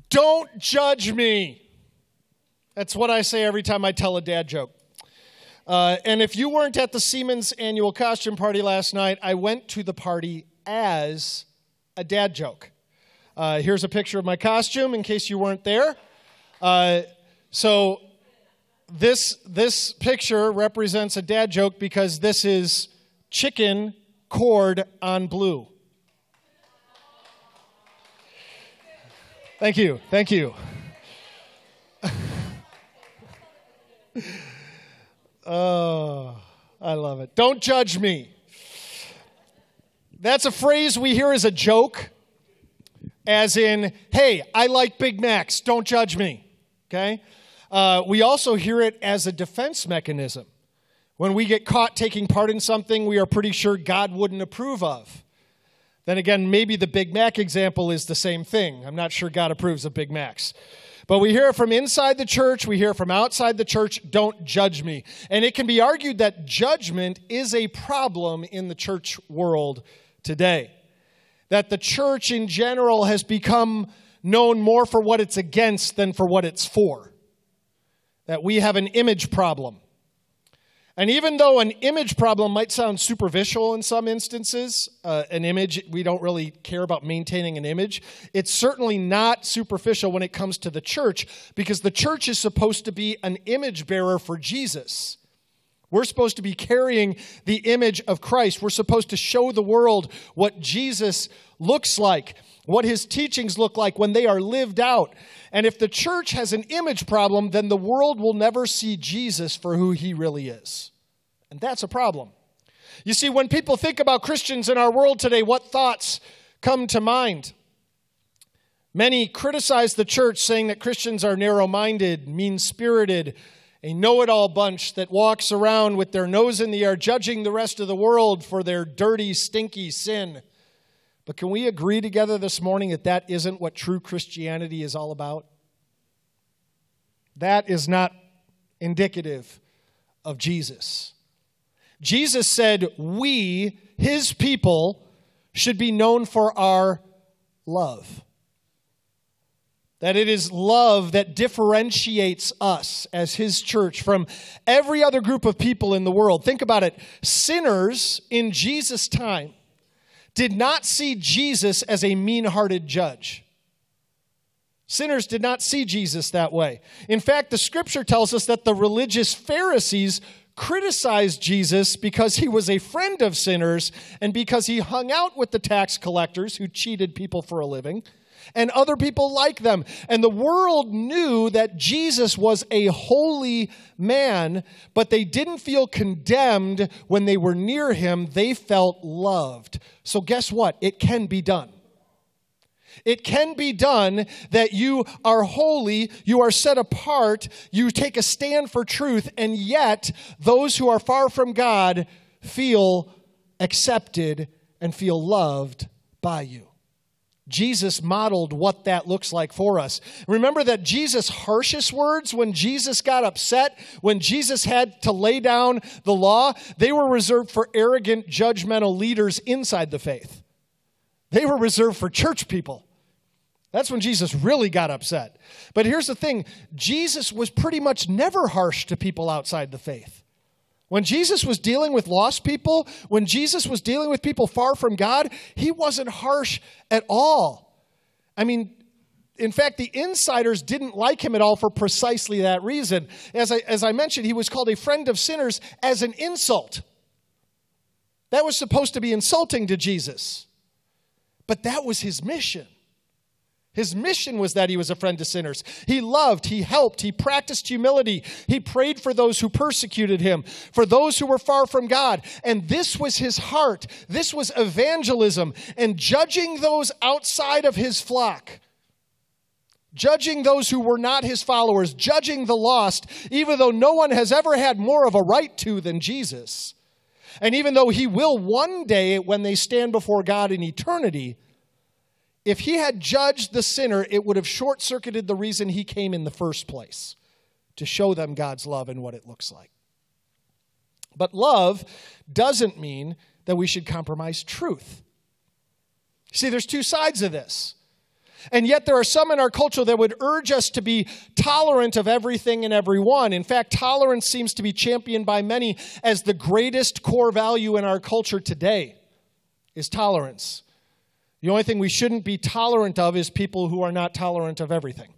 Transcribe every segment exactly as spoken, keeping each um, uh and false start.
Don't judge me. That's what I say every time I tell a dad joke. Uh, and if you weren't at the Siemens annual costume party last night, I went to the party as a dad joke. Uh, here's a picture of my costume in case you weren't there. Uh, so this this picture represents a dad joke because this is chicken cord on blue. Thank you. Thank you. Oh, I love it. Don't judge me. That's a phrase we hear as a joke, as in, hey, I like Big Macs. Don't judge me. Okay? Uh, we also hear it as a defense mechanism. When we get caught taking part in something we are pretty sure God wouldn't approve of. Then again, maybe the Big Mac example is the same thing. I'm not sure God approves of Big Macs. But we hear it from inside the church. We hear it from outside the church. Don't judge me. And it can be argued that judgment is a problem in the church world today. That the church in general has become known more for what it's against than for what it's for. That we have an image problem. And even though an image problem might sound superficial in some instances, uh, an image, we don't really care about maintaining an image, it's certainly not superficial when it comes to the church, because the church is supposed to be an image bearer for Jesus. We're supposed to be carrying the image of Christ. We're supposed to show the world what Jesus looks like, what his teachings look like when they are lived out. And if the church has an image problem, then the world will never see Jesus for who he really is. And that's a problem. You see, when people think about Christians in our world today, what thoughts come to mind? Many criticize the church, saying that Christians are narrow-minded, mean-spirited, a know-it-all bunch that walks around with their nose in the air, judging the rest of the world for their dirty, stinky sin. But can we agree together this morning that that isn't what true Christianity is all about? That is not indicative of Jesus. Jesus said we, his people, should be known for our love. That it is love that differentiates us as his church from every other group of people in the world. Think about it. Sinners in Jesus' time did not see Jesus as a mean-hearted judge. Sinners did not see Jesus that way. In fact, the scripture tells us that the religious Pharisees criticized Jesus because he was a friend of sinners and because he hung out with the tax collectors who cheated people for a living and other people like them. And the world knew that Jesus was a holy man, but they didn't feel condemned when they were near him. They felt loved. So guess what? It can be done. It can be done that you are holy, you are set apart, you take a stand for truth, and yet those who are far from God feel accepted and feel loved by you. Jesus modeled what that looks like for us. Remember that Jesus' harshest words when Jesus got upset, when Jesus had to lay down the law, they were reserved for arrogant, judgmental leaders inside the faith. They were reserved for church people. That's when Jesus really got upset. But here's the thing. Jesus was pretty much never harsh to people outside the faith. When Jesus was dealing with lost people, when Jesus was dealing with people far from God, he wasn't harsh at all. I mean, in fact, the insiders didn't like him at all for precisely that reason. As I, as I mentioned, he was called a friend of sinners as an insult. That was supposed to be insulting to Jesus. But that was his mission. His mission was that he was a friend to sinners. He loved, he helped, he practiced humility. He prayed for those who persecuted him, for those who were far from God. And this was his heart. This was evangelism and judging those outside of his flock. Judging those who were not his followers, judging the lost, even though no one has ever had more of a right to than Jesus. And even though he will one day when they stand before God in eternity, if he had judged the sinner, it would have short-circuited the reason he came in the first place, to show them God's love and what it looks like. But love doesn't mean that we should compromise truth. See, there's two sides of this. And yet there are some in our culture that would urge us to be tolerant of everything and everyone. In fact, tolerance seems to be championed by many as the greatest core value in our culture today is tolerance. The only thing we shouldn't be tolerant of is people who are not tolerant of everything.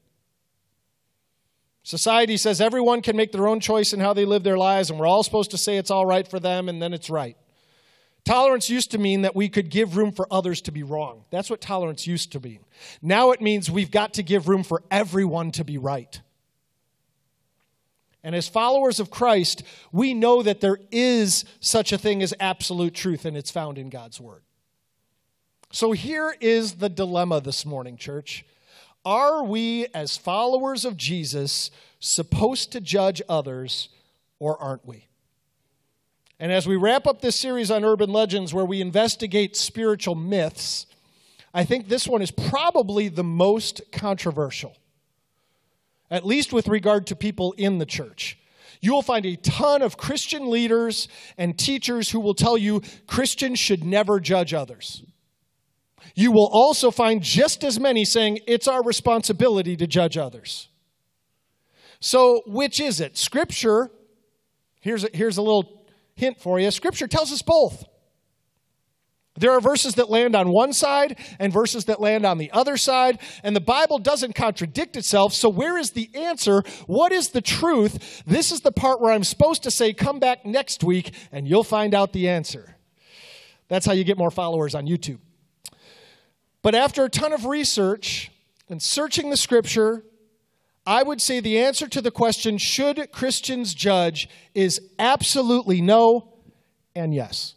Society says everyone can make their own choice in how they live their lives, and we're all supposed to say it's all right for them, and then it's right. Tolerance used to mean that we could give room for others to be wrong. That's what tolerance used to mean. Now it means we've got to give room for everyone to be right. And as followers of Christ, we know that there is such a thing as absolute truth, and it's found in God's Word. So here is the dilemma this morning, church. Are we, as followers of Jesus, supposed to judge others, or aren't we? And as we wrap up this series on urban legends where we investigate spiritual myths, I think this one is probably the most controversial, at least with regard to people in the church. You will find a ton of Christian leaders and teachers who will tell you Christians should never judge others. You will also find just as many saying it's our responsibility to judge others. So which is it? Scripture, here's a, here's a little hint for you. Scripture tells us both. There are verses that land on one side and verses that land on the other side, and the Bible doesn't contradict itself, so where is the answer? What is the truth? This is the part where I'm supposed to say, come back next week, and you'll find out the answer. That's how you get more followers on YouTube. But after a ton of research and searching the Scripture, I would say the answer to the question, should Christians judge, is absolutely no and yes.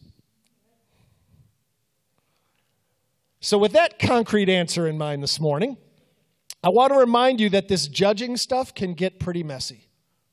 So with that concrete answer in mind this morning, I want to remind you that this judging stuff can get pretty messy.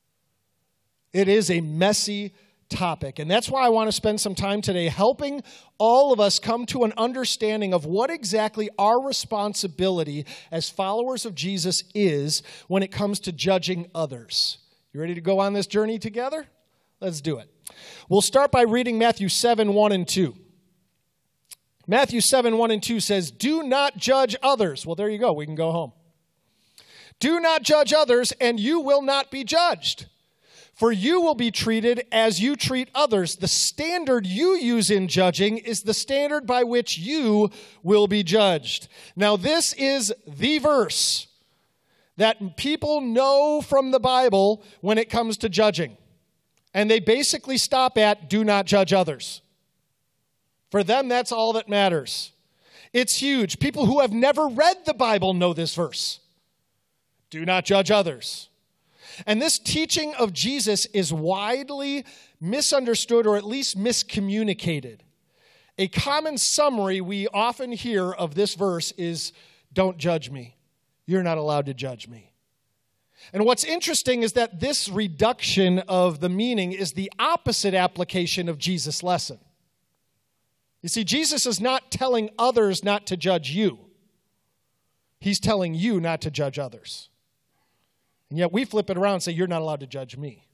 It is a messy topic, and that's why I want to spend some time today helping all of us come to an understanding of what exactly our responsibility as followers of Jesus is when it comes to judging others. You ready to go on this journey together? Let's do it. We'll start by reading Matthew seven, one and two. Matthew seven, one and two says, do not judge others. Well, there you go. We can go home. Do not judge others, and you will not be judged. For you will be treated as you treat others. The standard you use in judging is the standard by which you will be judged. Now, this is the verse that people know from the Bible when it comes to judging. And they basically stop at, do not judge others. For them, that's all that matters. It's huge. People who have never read the Bible know this verse. Do not judge others. And this teaching of Jesus is widely misunderstood or at least miscommunicated. A common summary we often hear of this verse is, don't judge me. You're not allowed to judge me. And what's interesting is that this reduction of the meaning is the opposite application of Jesus' lesson. You see, Jesus is not telling others not to judge you. He's telling you not to judge others. And yet we flip it around and say, you're not allowed to judge me.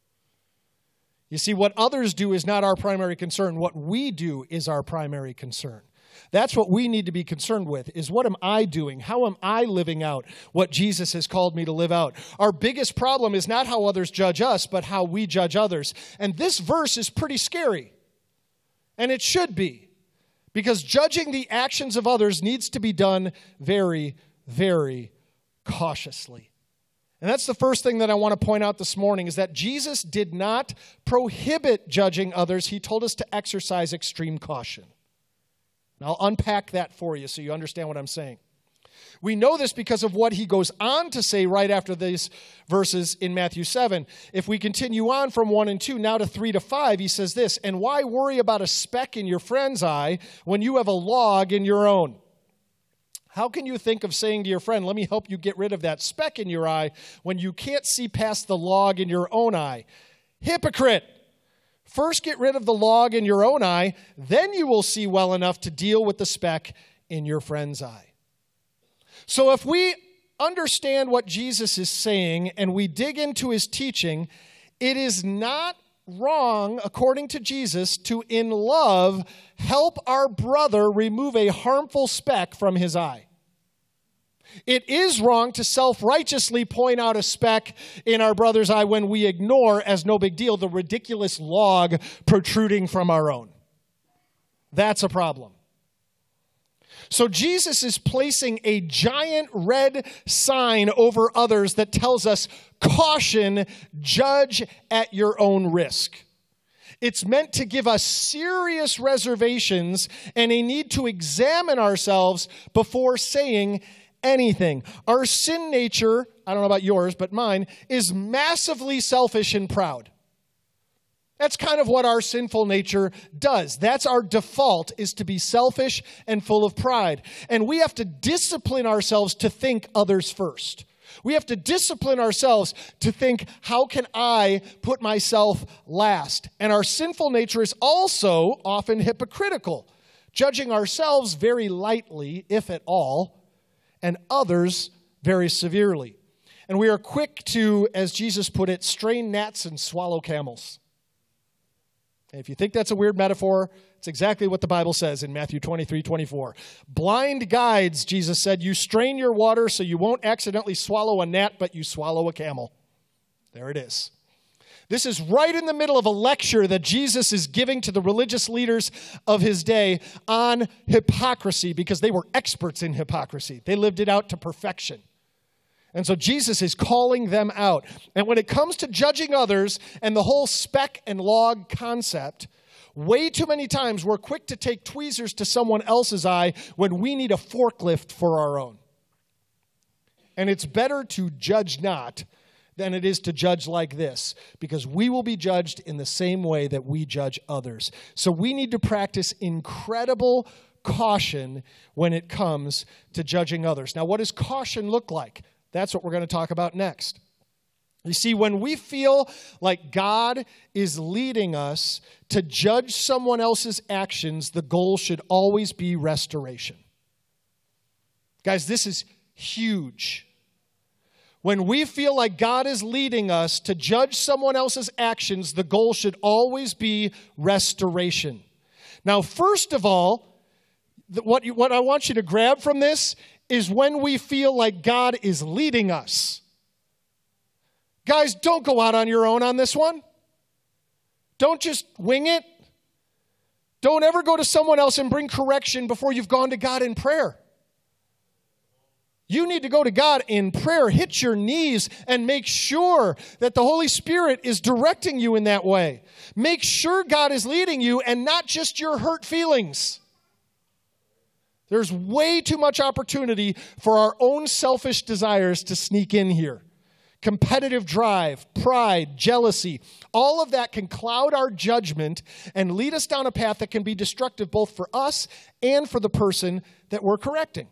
You see, what others do is not our primary concern. What we do is our primary concern. That's what we need to be concerned with, is what am I doing? How am I living out what Jesus has called me to live out? Our biggest problem is not how others judge us, but how we judge others. And this verse is pretty scary. And it should be. Because judging the actions of others needs to be done very, very cautiously. And that's the first thing that I want to point out this morning, is that Jesus did not prohibit judging others. He told us to exercise extreme caution. And I'll unpack that for you so you understand what I'm saying. We know this because of what he goes on to say right after these verses in Matthew seven. If we continue on from one and two, now to three to five, he says this, and why worry about a speck in your friend's eye when you have a log in your own? How can you think of saying to your friend, let me help you get rid of that speck in your eye, when you can't see past the log in your own eye? Hypocrite! First get rid of the log in your own eye, then you will see well enough to deal with the speck in your friend's eye. So if we understand what Jesus is saying and we dig into his teaching, it is not wrong, according to Jesus, to, in love, help our brother remove a harmful speck from his eye. It is wrong to self-righteously point out a speck in our brother's eye when we ignore, as no big deal, the ridiculous log protruding from our own. That's a problem. So Jesus is placing a giant red sign over others that tells us, caution, judge at your own risk. It's meant to give us serious reservations and a need to examine ourselves before saying anything. Our sin nature, I don't know about yours, but mine, is massively selfish and proud. That's kind of what our sinful nature does. That's our default, is to be selfish and full of pride. And we have to discipline ourselves to think others first. We have to discipline ourselves to think, how can I put myself last? And our sinful nature is also often hypocritical, judging ourselves very lightly, if at all, and others very severely. And we are quick to, as Jesus put it, strain gnats and swallow camels. And if you think that's a weird metaphor, it's exactly what the Bible says in Matthew twenty-three twenty-four. Blind guides, Jesus said, you strain your water so you won't accidentally swallow a gnat, but you swallow a camel. There it is. This is right in the middle of a lecture that Jesus is giving to the religious leaders of his day on hypocrisy, because they were experts in hypocrisy. They lived it out to perfection. And so Jesus is calling them out. And when it comes to judging others and the whole speck and log concept, way too many times we're quick to take tweezers to someone else's eye when we need a forklift for our own. And it's better to judge not than it is to judge like this, because we will be judged in the same way that we judge others. So we need to practice incredible caution when it comes to judging others. Now, what does caution look like? That's what we're going to talk about next. You see, when we feel like God is leading us to judge someone else's actions, the goal should always be restoration. Guys, this is huge. When we feel like God is leading us to judge someone else's actions, the goal should always be restoration. Now, first of all, what, you, what I want you to grab from this is when we feel like God is leading us. Guys, don't go out on your own on this one. Don't just wing it. Don't ever go to someone else and bring correction before you've gone to God in prayer. You need to go to God in prayer, hit your knees, and make sure that the Holy Spirit is directing you in that way. Make sure God is leading you and not just your hurt feelings. There's way too much opportunity for our own selfish desires to sneak in here. Competitive drive, pride, jealousy, all of that can cloud our judgment and lead us down a path that can be destructive both for us and for the person that we're correcting.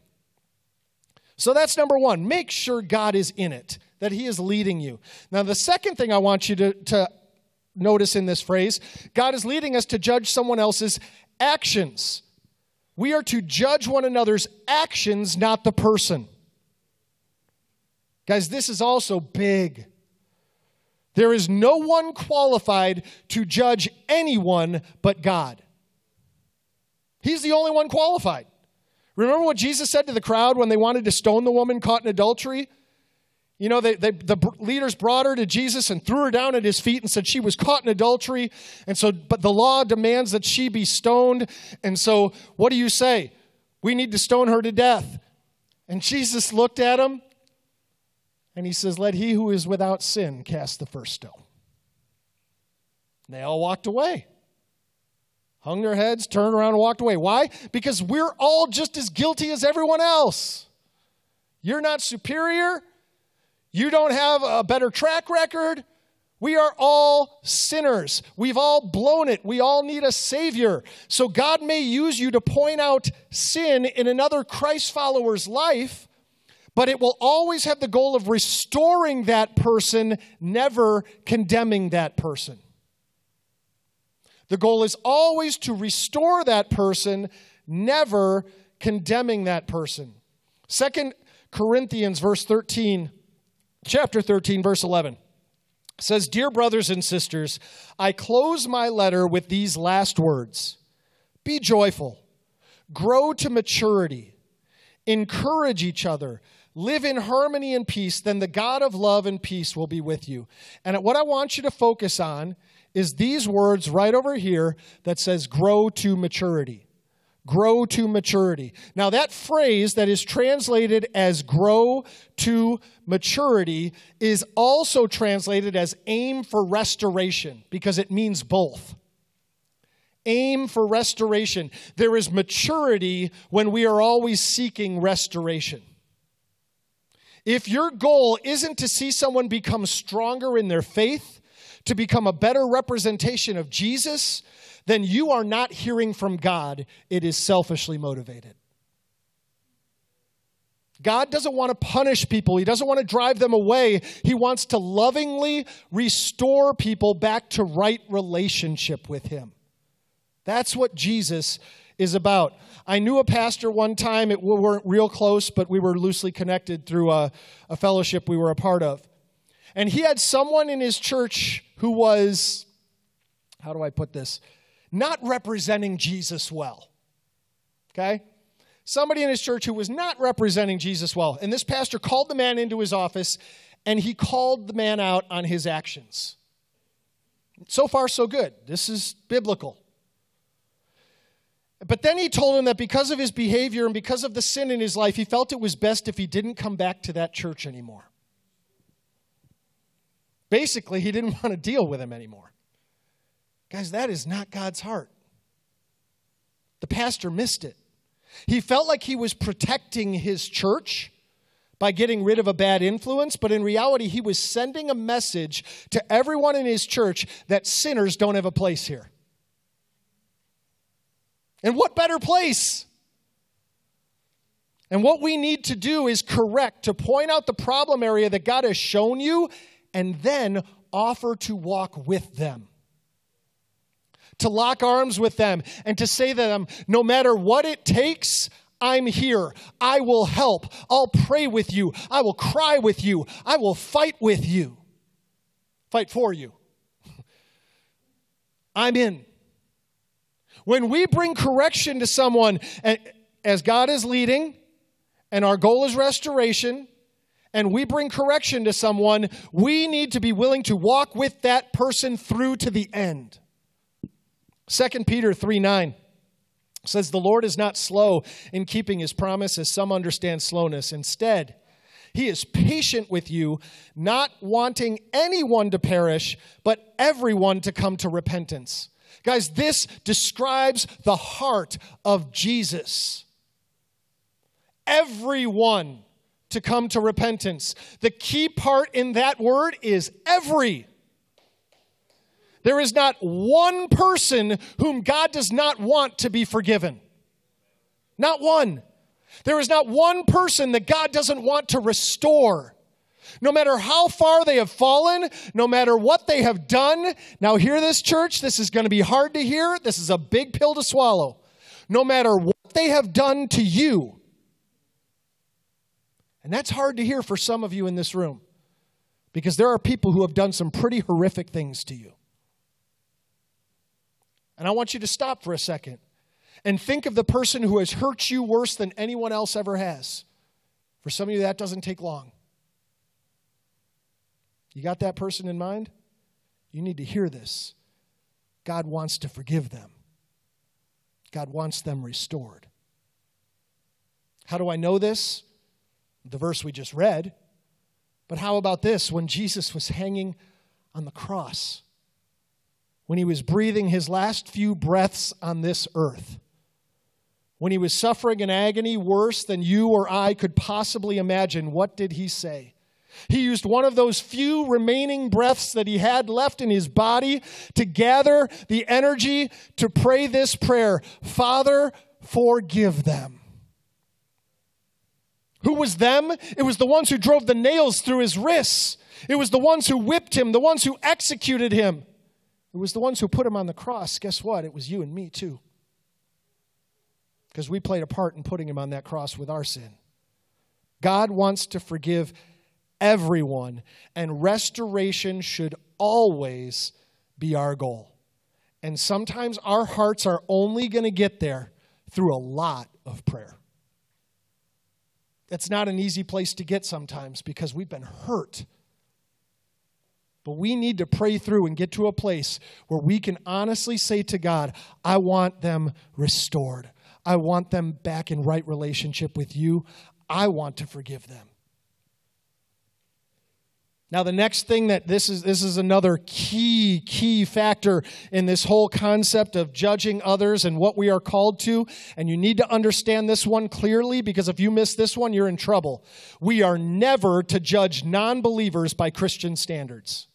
So that's number one. Make sure God is in it, that he is leading you. Now, the second thing I want you to, to notice in this phrase, God is leading us to judge someone else's actions. We are to judge one another's actions, not the person. Guys, this is also big. There is no one qualified to judge anyone but God. He's the only one qualified. Remember what Jesus said to the crowd when they wanted to stone the woman caught in adultery? You know, they, they, the leaders brought her to Jesus and threw her down at his feet and said she was caught in adultery. And so, but the law demands that she be stoned. And so, what do you say? We need to stone her to death. And Jesus looked at them and he says, let he who is without sin cast the first stone. And they all walked away. Hung their heads, turned around and walked away. Why? Because we're all just as guilty as everyone else. You're not superior. You don't have a better track record. We are all sinners. We've all blown it. We all need a Savior. So God may use you to point out sin in another Christ follower's life, but it will always have the goal of restoring that person, never condemning that person. The goal is always to restore that person, never condemning that person. Second Corinthians verse thirteen, chapter thirteen, verse eleven says, Dear brothers and sisters, I close my letter with these last words. Be joyful, grow to maturity, encourage each other, live in harmony and peace, then the God of love and peace will be with you. And what I want you to focus on is these words right over here that says grow to maturity. Grow to maturity. Now that phrase that is translated as grow to maturity is also translated as aim for restoration because it means both. Aim for restoration. There is maturity when we are always seeking restoration. If your goal isn't to see someone become stronger in their faith, to become a better representation of Jesus, then you are not hearing from God. It is selfishly motivated. God doesn't want to punish people. He doesn't want to drive them away. He wants to lovingly restore people back to right relationship with Him. That's what Jesus is about. I knew a pastor one time. It, we weren't real close, but we were loosely connected through a, a fellowship we were a part of. And he had someone in his church who was, how do I put this, not representing Jesus well. Okay? Somebody in his church who was not representing Jesus well. And this pastor called the man into his office, and he called the man out on his actions. So far, so good. This is biblical. But then he told him that because of his behavior and because of the sin in his life, he felt it was best if he didn't come back to that church anymore. Basically, he didn't want to deal with him anymore. Guys, that is not God's heart. The pastor missed it. He felt like he was protecting his church by getting rid of a bad influence, but in reality, he was sending a message to everyone in his church that sinners don't have a place here. And what better place? And what we need to do is correct, to point out the problem area that God has shown you, and then offer to walk with them. To lock arms with them, and to say to them, no matter what it takes, I'm here. I will help. I'll pray with you. I will cry with you. I will fight with you. Fight for you. I'm in. When we bring correction to someone, and as God is leading, and our goal is restoration, and we bring correction to someone, we need to be willing to walk with that person through to the end. Second Peter three nine says, the Lord is not slow in keeping His promise, as some understand slowness. Instead, He is patient with you, not wanting anyone to perish, but everyone to come to repentance. Guys, this describes the heart of Jesus. Everyone to come to repentance. The key part in that word is every. There is not one person whom God does not want to be forgiven. Not one. There is not one person that God doesn't want to restore. No matter how far they have fallen, no matter what they have done. Now hear this, church. This is going to be hard to hear. This is a big pill to swallow. No matter what they have done to you. And that's hard to hear for some of you in this room. Because there are people who have done some pretty horrific things to you. And I want you to stop for a second and think of the person who has hurt you worse than anyone else ever has. For some of you, that doesn't take long. You got that person in mind? You need to hear this. God wants to forgive them. God wants them restored. How do I know this? The verse we just read. But how about this? When Jesus was hanging on the cross, when He was breathing His last few breaths on this earth, when He was suffering an agony worse than you or I could possibly imagine, what did He say? He used one of those few remaining breaths that He had left in His body to gather the energy to pray this prayer, Father, forgive them. Who was them? It was the ones who drove the nails through His wrists. It was the ones who whipped Him, the ones who executed Him. It was the ones who put Him on the cross. Guess what? It was you and me too. Because we played a part in putting Him on that cross with our sin. God wants to forgive everyone, and restoration should always be our goal. And sometimes our hearts are only going to get there through a lot of prayer. It's not an easy place to get sometimes because we've been hurt. But we need to pray through and get to a place where we can honestly say to God, I want them restored. I want them back in right relationship with you. I want to forgive them. Now, the next thing that this is, this is another key, key factor in this whole concept of judging others and what we are called to. And you need to understand this one clearly, because if you miss this one, you're in trouble. We are never to judge non-believers by Christian standards.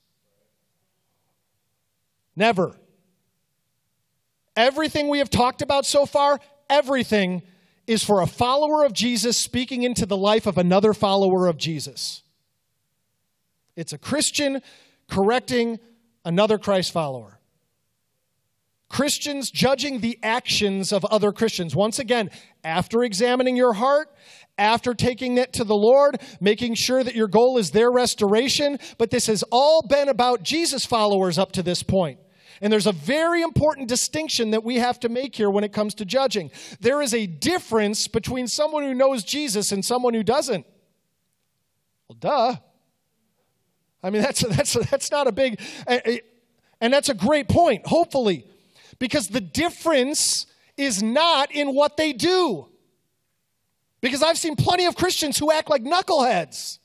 Never. Everything we have talked about so far, everything is for a follower of Jesus speaking into the life of another follower of Jesus. It's a Christian correcting another Christ follower. Christians judging the actions of other Christians. Once again, after examining your heart, after taking it to the Lord, making sure that your goal is their restoration. But this has all been about Jesus followers up to this point. And there's a very important distinction that we have to make here when it comes to judging. There is a difference between someone who knows Jesus and someone who doesn't. Well, duh. I mean, that's that's that's not a big, and that's a great point, hopefully, because the difference is not in what they do. Because I've seen plenty of Christians who act like knuckleheads.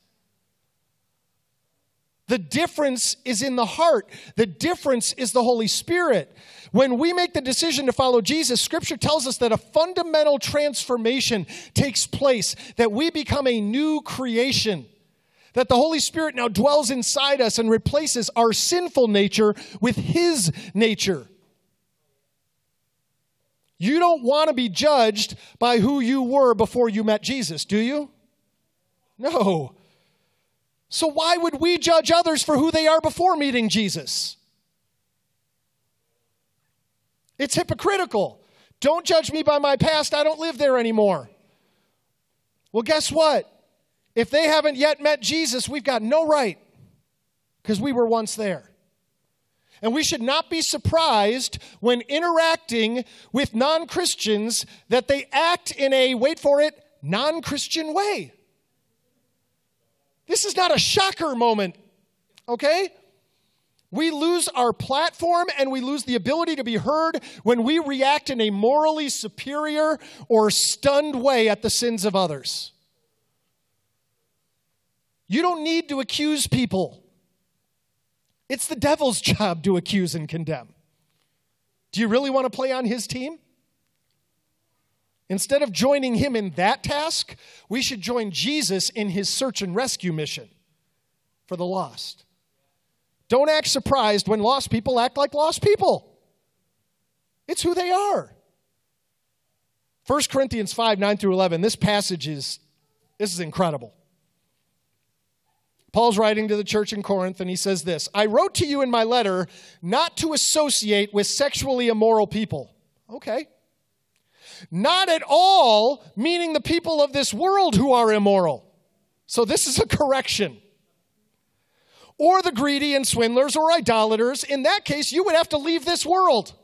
The difference is in the heart. The difference is the Holy Spirit. When we make the decision to follow Jesus, Scripture tells us that a fundamental transformation takes place, that we become a new creation. That the Holy Spirit now dwells inside us and replaces our sinful nature with His nature. You don't want to be judged by who you were before you met Jesus, do you? No. So why would we judge others for who they are before meeting Jesus? It's hypocritical. Don't judge me by my past. I don't live there anymore. Well, guess what? If they haven't yet met Jesus, we've got no right, because we were once there. And we should not be surprised when interacting with non-Christians that they act in a, wait for it, non-Christian way. This is not a shocker moment, okay? We lose our platform and we lose the ability to be heard when we react in a morally superior or stunned way at the sins of others. You don't need to accuse people. It's the devil's job to accuse and condemn. Do you really want to play on his team? Instead of joining him in that task, we should join Jesus in his search and rescue mission for the lost. Don't act surprised when lost people act like lost people. It's who they are. First Corinthians five, nine through eleven, this passage is, this is incredible. Paul's writing to the church in Corinth, and he says this, I wrote to you in my letter not to associate with sexually immoral people. Okay. Not at all, meaning the people of this world who are immoral. So this is a correction. Or the greedy and swindlers or idolaters. In that case, you would have to leave this world.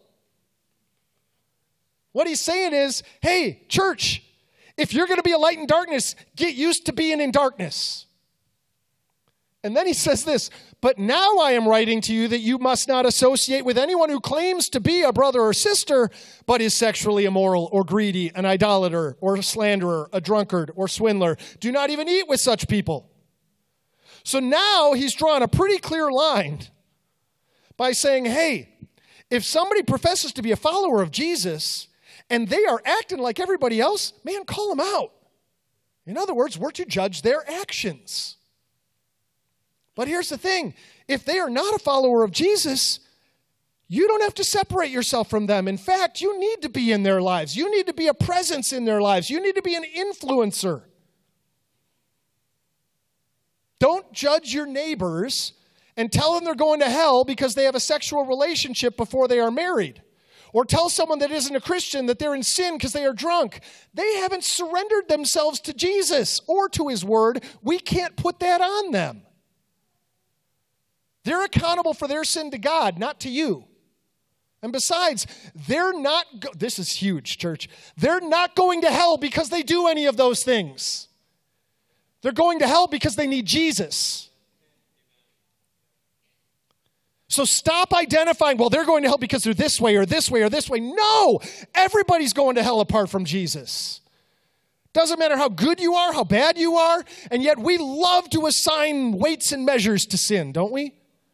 What he's saying is, hey, church, if you're going to be a light in darkness, get used to being in darkness. And then he says this, but now I am writing to you that you must not associate with anyone who claims to be a brother or sister, but is sexually immoral or greedy, an idolater or a slanderer, a drunkard or swindler. Do not even eat with such people. So now he's drawn a pretty clear line by saying, hey, if somebody professes to be a follower of Jesus and they are acting like everybody else, man, call them out. In other words, we're to judge their actions. But here's the thing. If they are not a follower of Jesus, you don't have to separate yourself from them. In fact, you need to be in their lives. You need to be a presence in their lives. You need to be an influencer. Don't judge your neighbors and tell them they're going to hell because they have a sexual relationship before they are married. Or tell someone that isn't a Christian that they're in sin because they are drunk. They haven't surrendered themselves to Jesus or to his word. We can't put that on them. They're accountable for their sin to God, not to you. And besides, they're not, go- this is huge, church. They're not going to hell because they do any of those things. They're going to hell because they need Jesus. So stop identifying, well, they're going to hell because they're this way or this way or this way. No, everybody's going to hell apart from Jesus. Doesn't matter how good you are, how bad you are, and yet we love to assign weights and measures to sin, don't we?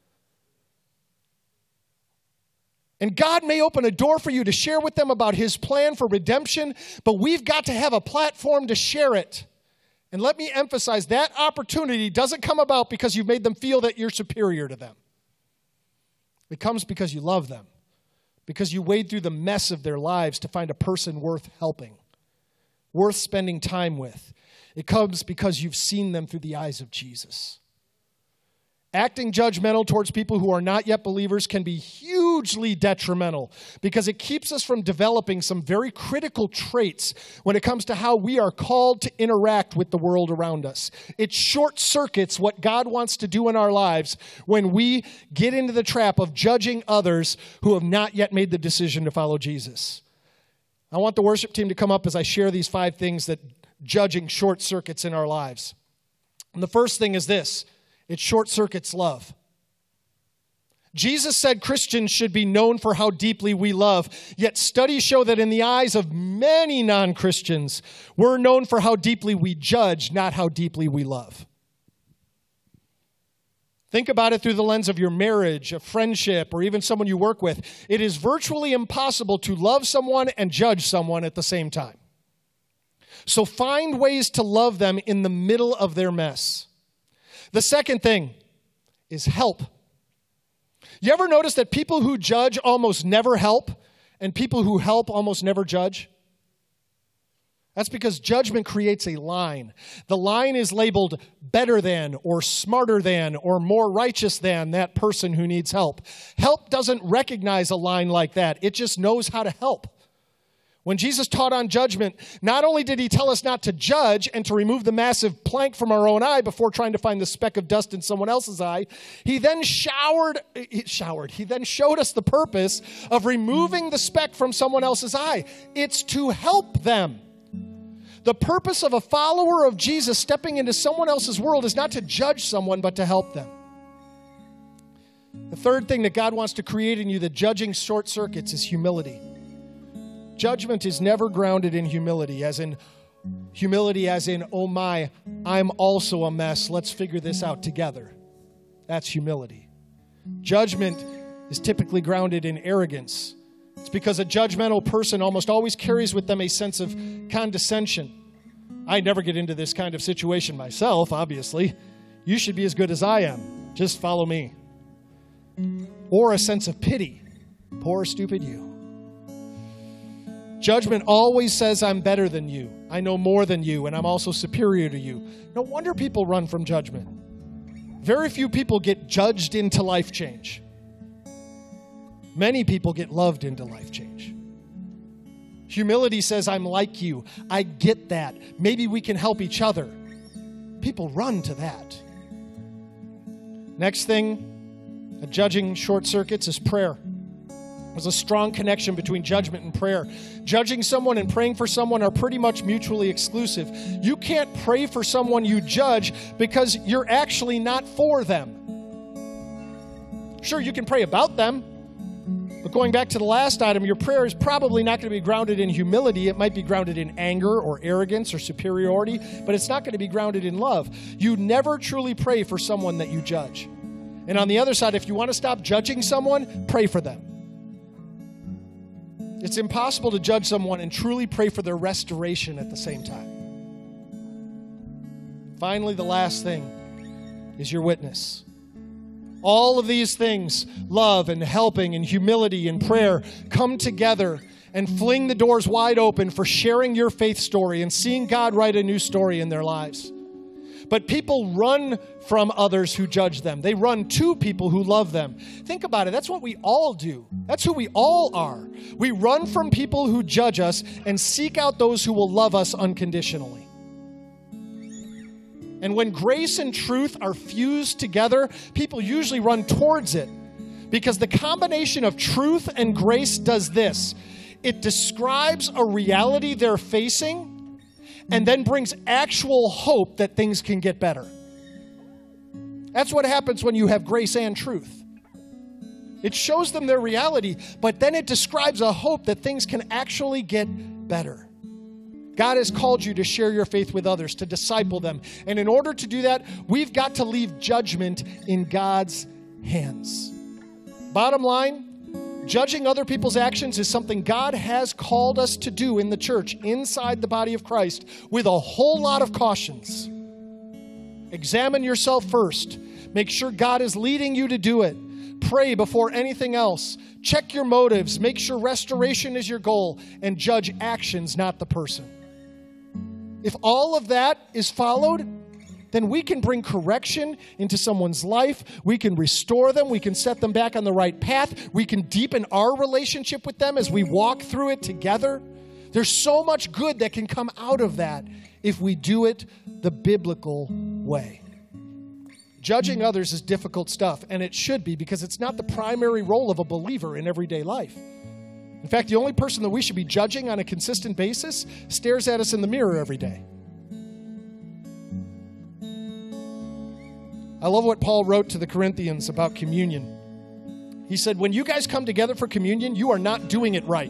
And God may open a door for you to share with them about his plan for redemption, but we've got to have a platform to share it. And let me emphasize, that opportunity doesn't come about because you've made them feel that you're superior to them. It comes because you love them, because you wade through the mess of their lives to find a person worth helping, worth spending time with. It comes because you've seen them through the eyes of Jesus. Acting judgmental towards people who are not yet believers can be hugely detrimental because it keeps us from developing some very critical traits when it comes to how we are called to interact with the world around us. It short circuits what God wants to do in our lives when we get into the trap of judging others who have not yet made the decision to follow Jesus. I want the worship team to come up as I share these five things that judging short circuits in our lives. And the first thing is this. It short circuits love. Jesus said Christians should be known for how deeply we love, yet studies show that in the eyes of many non-Christians, we're known for how deeply we judge, not how deeply we love. Think about it through the lens of your marriage, a friendship, or even someone you work with. It is virtually impossible to love someone and judge someone at the same time. So find ways to love them in the middle of their mess. The second thing is help. You ever notice that people who judge almost never help, and people who help almost never judge? That's because judgment creates a line. The line is labeled better than, or smarter than, or more righteous than that person who needs help. Help doesn't recognize a line like that. It just knows how to help. When Jesus taught on judgment, not only did he tell us not to judge and to remove the massive plank from our own eye before trying to find the speck of dust in someone else's eye, he then showered, he showered, he then showed us the purpose of removing the speck from someone else's eye. It's to help them. The purpose of a follower of Jesus stepping into someone else's world is not to judge someone, but to help them. The third thing that God wants to create in you that judging short circuits is humility. Judgment is never grounded in humility, as in humility as in, oh my, I'm also a mess. Let's figure this out together. That's humility. Judgment is typically grounded in arrogance. It's because a judgmental person almost always carries with them a sense of condescension. I never get into this kind of situation myself, obviously. You should be as good as I am. Just follow me. Or a sense of pity. Poor, stupid you. Judgment always says I'm better than you. I know more than you, and I'm also superior to you. No wonder people run from judgment. Very few people get judged into life change. Many people get loved into life change. Humility says I'm like you. I get that. Maybe we can help each other. People run to that. Next thing, a judging short circuits is prayer. There's a strong connection between judgment and prayer. Judging someone and praying for someone are pretty much mutually exclusive. You can't pray for someone you judge because you're actually not for them. Sure, you can pray about them, but going back to the last item, your prayer is probably not going to be grounded in humility. It might be grounded in anger or arrogance or superiority, but it's not going to be grounded in love. You never truly pray for someone that you judge. And on the other side, if you want to stop judging someone, pray for them. It's impossible to judge someone and truly pray for their restoration at the same time. Finally, the last thing is your witness. All of these things, love and helping and humility and prayer, come together and fling the doors wide open for sharing your faith story and seeing God write a new story in their lives. But people run from others who judge them. They run to people who love them. Think about it. That's what we all do. That's who we all are. We run from people who judge us and seek out those who will love us unconditionally. And when grace and truth are fused together, people usually run towards it. Because the combination of truth and grace does this. It describes a reality they're facing, and then brings actual hope that things can get better. That's what happens when you have grace and truth. It shows them their reality, but then it describes a hope that things can actually get better. God has called you to share your faith with others, to disciple them. And in order to do that, we've got to leave judgment in God's hands. Bottom line, judging other people's actions is something God has called us to do in the church, inside the body of Christ, with a whole lot of cautions. Examine yourself first. Make sure God is leading you to do it. Pray before anything else. Check your motives. Make sure restoration is your goal. And judge actions, not the person. If all of that is followed, then we can bring correction into someone's life. We can restore them. We can set them back on the right path. We can deepen our relationship with them as we walk through it together. There's so much good that can come out of that if we do it the biblical way. Judging others is difficult stuff, and it should be, because it's not the primary role of a believer in everyday life. In fact, the only person that we should be judging on a consistent basis stares at us in the mirror every day. I love what Paul wrote to the Corinthians about communion. He said, when you guys come together for communion, you are not doing it right.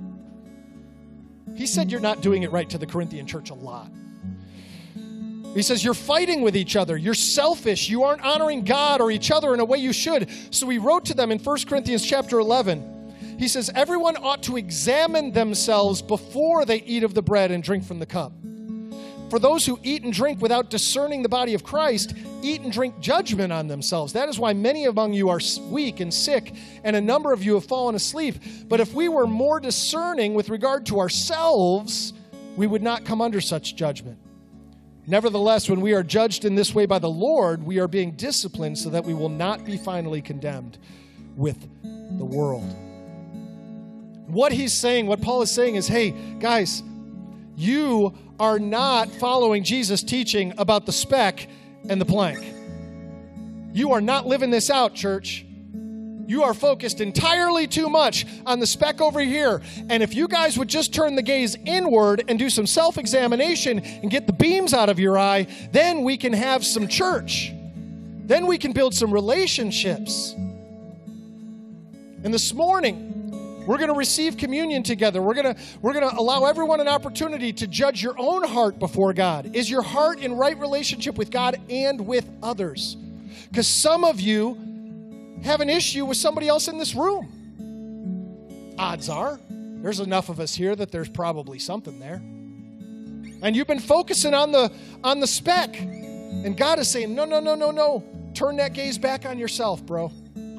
He said you're not doing it right to the Corinthian church a lot. He says, you're fighting with each other. You're selfish. You aren't honoring God or each other in a way you should. So he wrote to them in First Corinthians chapter eleven. He says, everyone ought to examine themselves before they eat of the bread and drink from the cup. For those who eat and drink without discerning the body of Christ, eat and drink judgment on themselves. That is why many among you are weak and sick, and a number of you have fallen asleep. But if we were more discerning with regard to ourselves, we would not come under such judgment. Nevertheless, when we are judged in this way by the Lord, we are being disciplined so that we will not be finally condemned with the world. What he's saying, what Paul is saying is, hey, guys, you are not following Jesus' teaching about the speck and the plank. You are not living this out, church. You are focused entirely too much on the speck over here. And if you guys would just turn the gaze inward and do some self-examination and get the beams out of your eye, then we can have some church. Then we can build some relationships. And this morning, we're going to receive communion together. We're going to, we're going to allow everyone an opportunity to judge your own heart before God. Is your heart in right relationship with God and with others? Because some of you have an issue with somebody else in this room. Odds are, there's enough of us here that there's probably something there. And you've been focusing on the on the speck. And God is saying, no, no, no, no, no. Turn that gaze back on yourself, bro.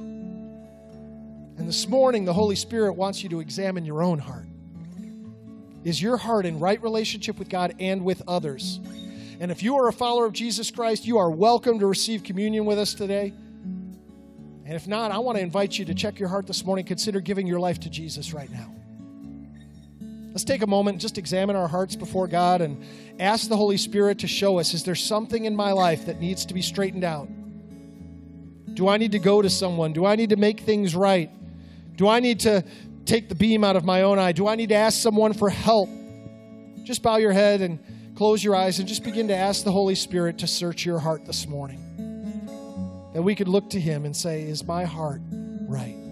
And this morning, the Holy Spirit wants you to examine your own heart. Is your heart in right relationship with God and with others? And if you are a follower of Jesus Christ, you are welcome to receive communion with us today. And if not, I want to invite you to check your heart this morning. Consider giving your life to Jesus right now. Let's take a moment and just examine our hearts before God and ask the Holy Spirit to show us, is there something in my life that needs to be straightened out? Do I need to go to someone? Do I need to make things right? Do I need to take the beam out of my own eye? Do I need to ask someone for help? Just bow your head and close your eyes and just begin to ask the Holy Spirit to search your heart this morning. That we could look to him and say, is my heart right?